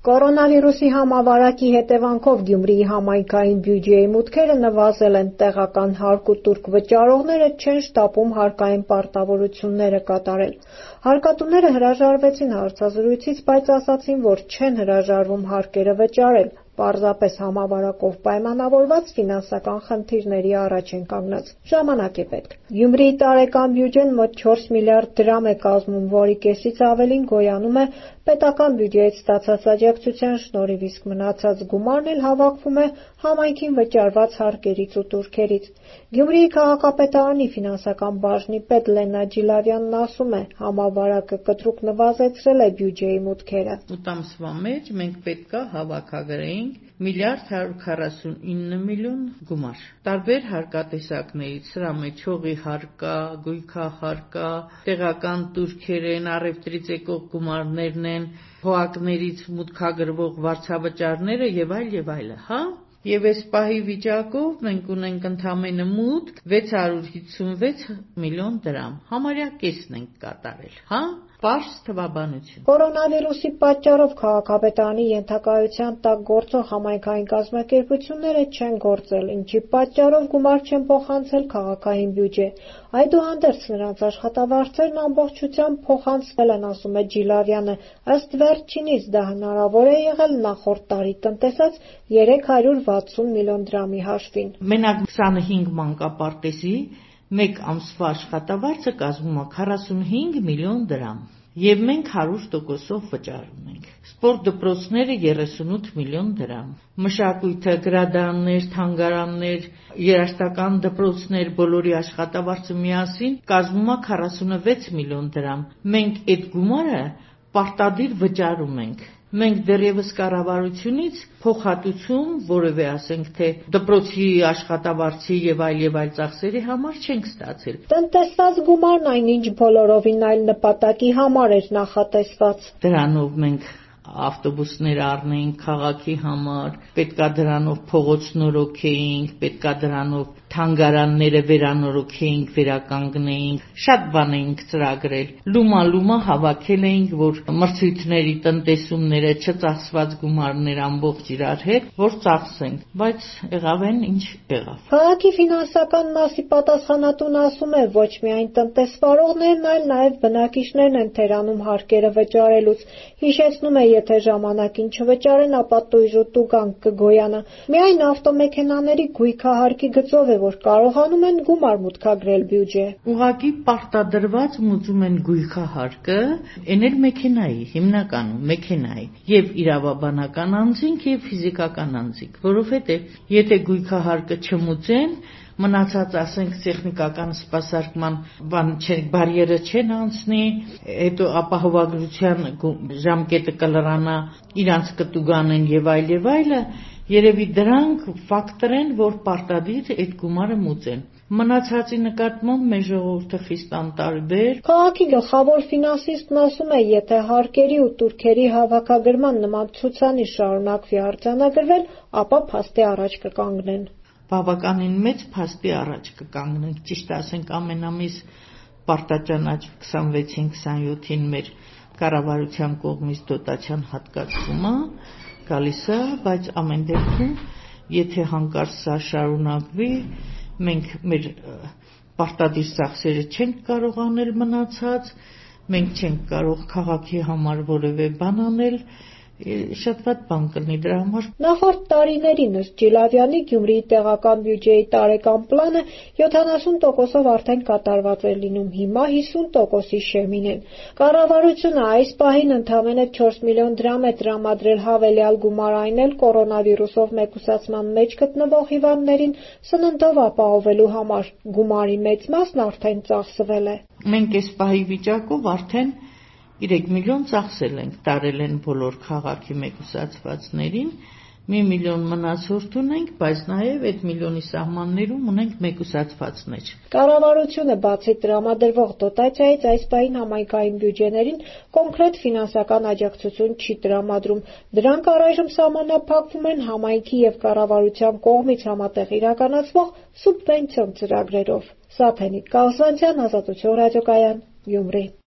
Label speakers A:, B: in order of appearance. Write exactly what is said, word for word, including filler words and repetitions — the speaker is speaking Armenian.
A: Կորոնավիրուսի համավարակի հետևանքով Գյումրիի համայնքային բյուջեի մուտքերը նվազել են, տեղական հարկ ու տուրք վճարողները չեն շտապում հարկային պարտավորությունները կատարել։ Հարկատուները հրաժարվեցին հարցազրույցից, բայց ասացին, որ չեն հրաժարվում հարկերը վճարել, պարզապես համավարակով պայմանավորված ֆինանսական խնդիրների առաջ են կանգնած։ Ժամանակ է պետք։ Գյումրիի տարեկան բյուջեն մոտ չորս միլիարդ դրամ է կազմում, որի կեսից ավելին գոյանում է պետական բյուջեից ստացած աջակցության շնորհիվ, իսկ մնացած գումարն էլ հավաքվում է համայնքին վճարված հարկերից ու տուրքերից։ Գյումրիի քաղաքապետարանի ֆինանսական բաժնի պետ Լենա Ջիլավյանն ասում է, համավարակը կտրուկ նվազեցրել է բյուջեի մուտքերը։
B: Ութ ամսվա մեջ մենք պետք է հավաքագրեինք միլիարդ հարյուր քառասունինը միլիոն գումար։ Տարբեր հարկատեսակներից սրա մեջ հողի հարկա, գույքահարկա, տեղական տուրքեր են, առևտրից եկող գումարներն են, փողակներից մուտքագրվող վարձավճարները եւ այլ եւ այլը, հա։ Եվ այս պահի վիճակով մենք ունենք ընդամենը մուտք վեց հարյուր հիսունվեց միլիոն դրամ, համարյա կեսն ենք կատարել, հա։ Պարզ թվաբանություն։
A: Կորոնավիրուսի պատճառով քաղաքապետարանի ենթակայության տակ գործող համայնքային կազմակերպությունները չեն գործել, ինչի պատճառով գումար չեն փոխանցել քաղաքային բյուջե։ Այդուհանդերձ նրանց աշխատավարձերն ամբողջությամբ փոխանցվել են, ասում է Ջիլավյանը, ըստ վերջինիս դա հնարավոր է եղել նախորդ տարի տնտեսած երեք հարյուր վաթսուն միլիոն դրամի հաշվին։
B: Մենակ քսանհինգ մանկապարտեզի մեկ ամսվա աշխատավարձը կազմում է քառասունհինգ միլիոն դրամ, եւ մենք հարյուր տոկոսով վճարում ենք։ Սպորտ դպրոցները երեսունութ միլիոն դրամ, մշակույթը, գրադարաններ, թանգարաններ, երաժշտական դպրոցներ, բոլորի աշխատավարձը միասին կազմում է քառասունվեց միլիոն դրամ։ Մենք այդ գումարը պարտադիր վճարում ենք։ Մենք դեռևս կառավարությունից փոխհատուցում, որևէ ասենք թե դպրոցի աշխատավարձի եւ այլ եւ այլ ծախսերի համար չենք ստացել։
A: Տնտեսված գումարն այնինչ բոլորովին այլ նպատակի համար էր նախատեսված։
B: Դրանով մենք ավտոբուսներ առնենք քաղաքի համար, պետքա դրանով փողոց նորոգեինք, պետքա դրանով թանգարանները վերանորոգեինք, վերականգնեինք, շատ բան էինք ծրագրել։ Լումա-լումա հավաքել էինք, որ մրցույթների տնտեսումները չծախսված գումարներ ամբողջ իրար հետ, որ ծախսենք, բայց եղավ են ինչ եղավ։
A: Քաղաքի ֆինանսական մասի պատասխանատուն ասում է, ոչ միայն տնտեսվարողներն, այլ նաև բնակիչներն են թերանում հարկերը վճարելուց։ Հիշեցնում է, եթե ժամանակին չվճարեն, ապա տույժ ու տուգանք կգոյանը։ Միայն ավտոմեքենաների գույքահարկի գծով է, որ կարողանում են գումար մուտքագրել բյուջե։
B: Ուղղակի պարտադրված մուծում են գույքահարկը, այն էլ մեքենայի, հիմնականում մեքենայի, եւ իրավաբանական անձինք եւ ֆիզիկական անձինք, որովհետեւ եթե գույքահարկը չմուծեն, մնացած ասենք տեխնիկական սպասարկման բան չէ, բարիերը չեն անցնի, հետո ապահովագրության ժամկետը կլրանա, իրանց կտուգանեն եւ այլ եւ այլը, երևի դրանք ֆակտոր են, որ պարտադիր այդ գումարը մուծեն։ Մնացածի նկատմամբ մեր ժողովուրդը խիստ անտարբեր։
A: Քաղաքի գլխավոր ֆինանսիստն ասում է, եթե հարկերի ու տուրքերի հավաքագրման նման ցուցանիշ շարունակվի արձանագրվել, ապա փաստի առաջ կկանգնեն։
B: Բավականին մեծ փաստի առաջ կկանգնենք, ճիշտ ասենք ամենամիս պարտաճանաչ քսանվեցին քսանյոթին մեր կառավարության կողմից դոտացիան հատկացումը գալիս է, բայց ամեն դեպքում եթե հանկարծ սա շարունակվի, մենք մեր պարտադիր ծախսերը չենք կարող անել մնացած, մենք չենք կարող քաղաքի համար որևէ բան անել, շատ վատ բան կլինի դրա համար։
A: Նախորդ տարիներին ըստ Ջիլավյանի Գյումրիի տեղական բյուջեի տարեկան պլանը յոթանասուն տոկոսով արդեն կատարված էր լինում, հիմա հիսուն տոկոսի շեմին են։ Կառավարությունը այս պահին ընդամենը չորս միլիոն դրամ է տրամադրել հավելյալ գումար, այն էլ կորոնավիրուսով մեկուսացման մեջ գտնվող հիվանդներին սննդով ապահովելու համար։ Գումարի մեծ մասն արդեն ծախսվել է։
B: Մենք այս պահի վիճակով արդեն երեք միլիոն ծախսել ենք, տարել են բոլոր քաղաքի մեկուսացվածներին, մի միլիոն մնացորդ ունենք, բայց նաև այդ միլիոնի սահմաններում ունենք մեկուսացվածներ։
A: Կառավարությունը բացի տրամադրվող դոտացիայից այս պահին համայնքային բյուջեներին կոնկրետ ֆինանսական աջակցություն չի տրամադրում։ Դրանք առայժմ սահմանափակվում են համայնքի եւ կառավարության կողմից համատեղ իրականացվող սուբվենցիոն ծրագրերով։ Սաթենիկ Կալսանցյան, Ազատություն ռադիոկայան, Գյումրի։